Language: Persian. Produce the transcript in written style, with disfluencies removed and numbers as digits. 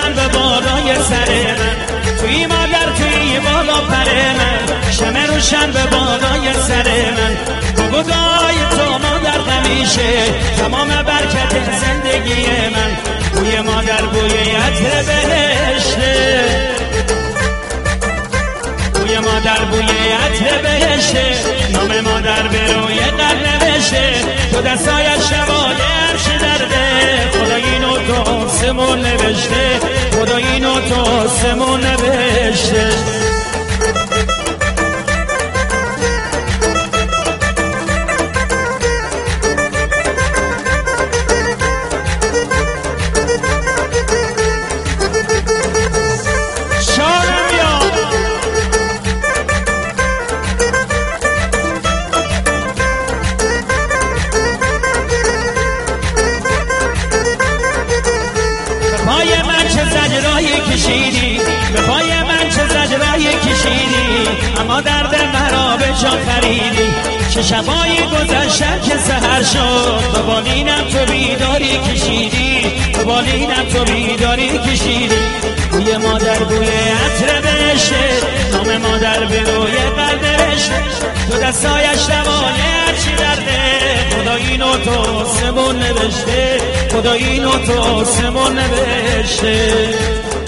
روشن به بالای سر من، توی مادر توی بالا پر من، شمع روشن به بالای سر من. بودای تو مادر همیشه تمام برکت زندگی من. بوی مادر بوی عطر بهشته، بوی مادر بوی عطر بهشته، نام مادر به روی قلب نوشته، تو دستایش شبای عرش درده، خدا اینو تو آسمون نوشته، خدا اینو تو آسمون نوشته. پای من چه زجرایی کشیدی، به پای من چه زجرایی کشیدی، اما درد مرا به جا خریدی. چه شبایی گذشتن که سحر شد، تو بالینم تو بیداری کشیدی، تو بالینم تو بیداری کشیدی. بوی مادر بوی عطر بهشته، نام مادر به روی قلب نوشته، تو دستایش دوای هرچی درده، خدا اینو تو آسمون نوشته، خدا اینو تو آسمون نوشته.